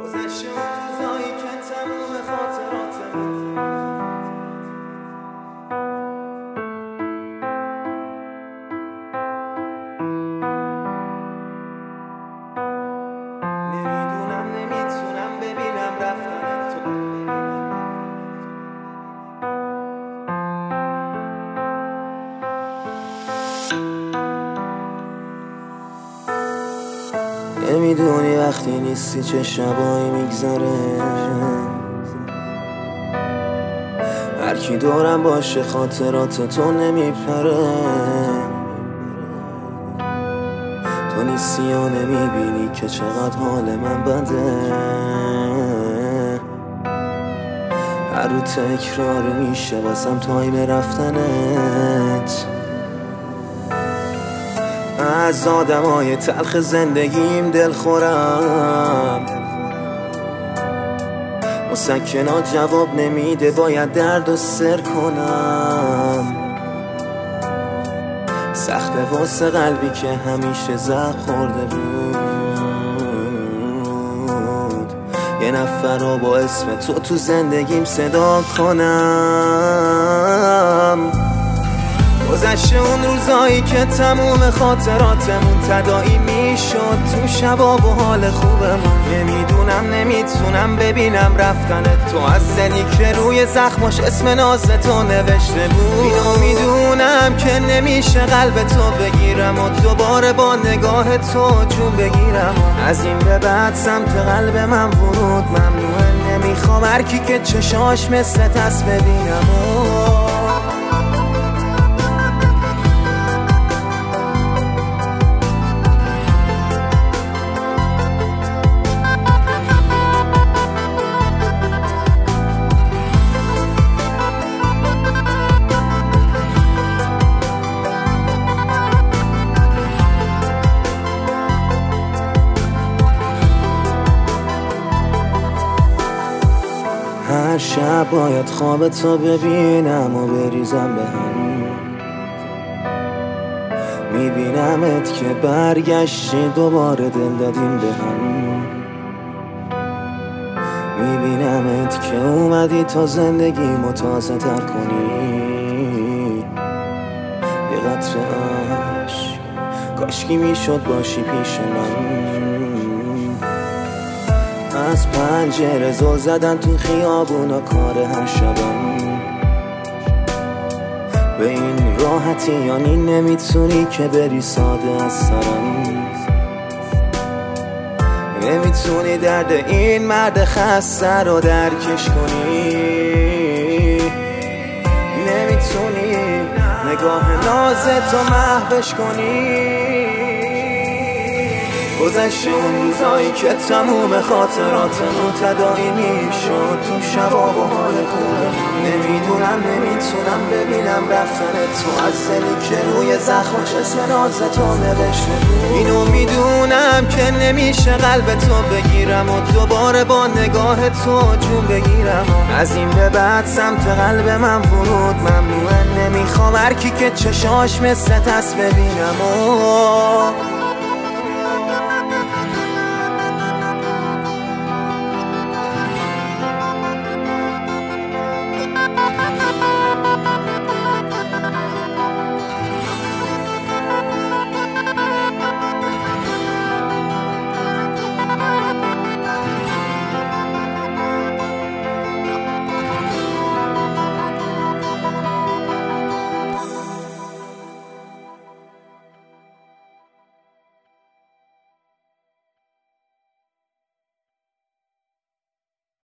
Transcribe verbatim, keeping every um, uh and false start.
گذشته اون روزایی که تموم خاطراتمون نمیدونم نمیتونم ببینم رفتن تو. نمیدونی وقتی نیستی چه شبایی میگذره، هر کی دورم باشه خاطرات تو نمیپره. تو نیستی و نمیبینی که چقدر حال من بده، هر رو تکرار میشه واسم تایم رفتنت. از آدمای تلخ زندگیم دل خورم، مسکنات جواب نمیده باید درد و سر کنم. سخته واسه قلبی که همیشه زخم خورده بود، یه نفر رو با اسم تو تو زندگیم صدا کنم. گذشته اون روزایی که تموم خاطراتمون تداعی میشد تو شبا و حال خوبمون. نمیدونم نمیتونم ببینم رفتن تو، از دلی که روی زخمش اسم ناز تو نوشته بود. اینو میدونم که نمیشه قلب تو بگیرم و دوباره با نگاه تو جون بگیرم. از این به بعد سمت قلب من ورود ممنوعه، نمیخوام هر کی که چشاش مثل دست ببینم. هر شب باید خواب تو ببینم و بریزم به هم. میبینمت که برگشتی دوباره دل دادیم به هم. میبینمت که اومدی تا زندگی متازه تر کنی. یه قطره عشق کاشکی میشد باشی پیش من. از پنجره زل زدن تو خیابونا کار هر شبم. به این راحتی یعنی نمیتونی که بری ساده از سرم. نمیتونی درد این مرد خسته رو درکش کنی. نمیتونی نگاه نازتو محوش کنی. گذشته اون روزایی که تموم خاطراتمون تداعی میشد تو شبا و حال خوبم. نمیدونم نمیتونم ببینم رفتن تو، از دلی که روی زخمش اسم ناز تو نوشته بود. اینو میدونم که نمیشه قلب تو بگیرم و دوباره با نگاه تو جون بگیرم. از این به بعد سمت قلب من ورود ممنوعه، نمیخوام هر کی که چشاش مثل دست ببینم.